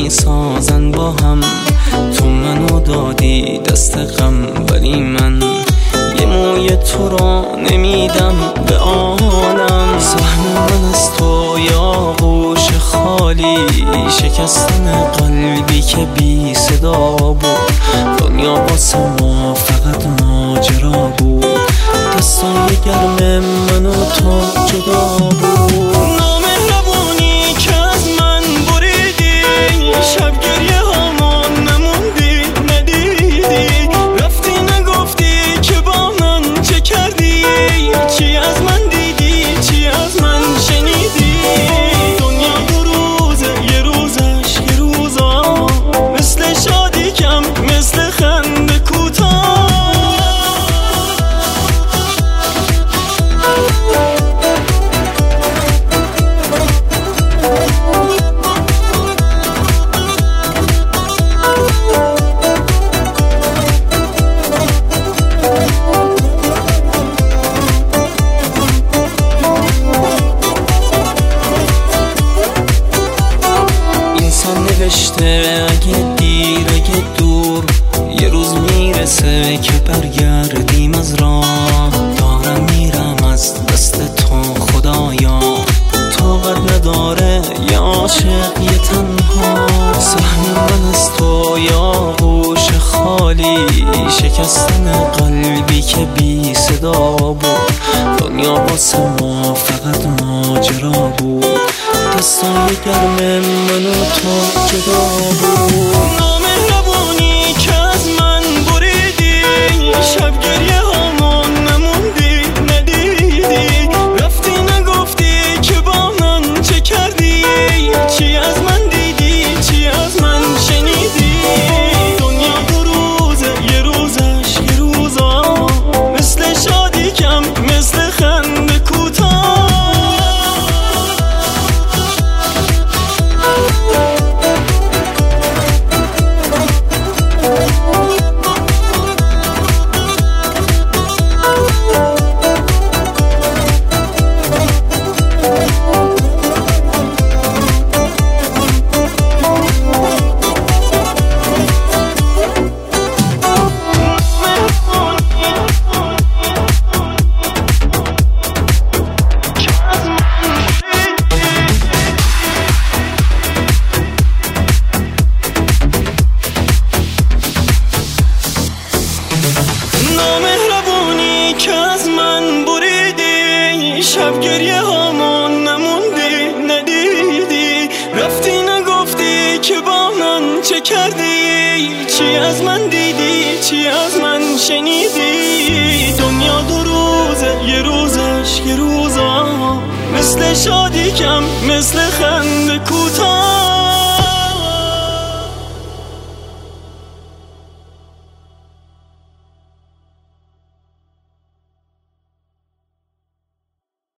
میسازن با هم. تو منو دادی دست غم، ولی من یه موی تو را نمیدم به عالم. سهم من از تو یا آغوش خالی، شکستن قلبی که بی صدا بود. دنیا واسه ما فقط ماجرا بود، دستای گرم من و تو جدا بود. نامهربونی که از من بریدی، شب گریه هامون نموندی ندیدی. رفتی نگفتی که با من چه کردی، چی از من دیدی چی از من شنیدی. دنیا دو روزه یه روزش یه روزا، مثل شادی کم مثل خنده کوتاه. اگه دیر اگه دور، یه روز میرسه که برگردیم از راه. دارم میرم از دست تو خدایا، طاقت نداره یه عاشق یه تنها. سهم من از تو یا آغوش خالی، شکستن قلبی که بی صدا بود. دنیا واسه ما فقط ماجرا بود، دستای گرم من و تو جدا بود. نامهربونی که از من بریدی، شب گریه هامون نموندی ندیدی. رفتی نگفتی که با من چه کردی، چی از من دیدی چی از من شنیدی. دنیا دو روزه یه روزش یه روزا، مثل شادی کم مثل خنده کوتاه. نامهربونی که از من بریدی، شب گریه هامون نموندی ندیدی. رفتی نگفتی که با من چه کردی، چی از من دیدی چی از من شنیدی. دنیا دو روزه یه روزش یه روزا، مثل شادی کم مثل خنده کوتاه.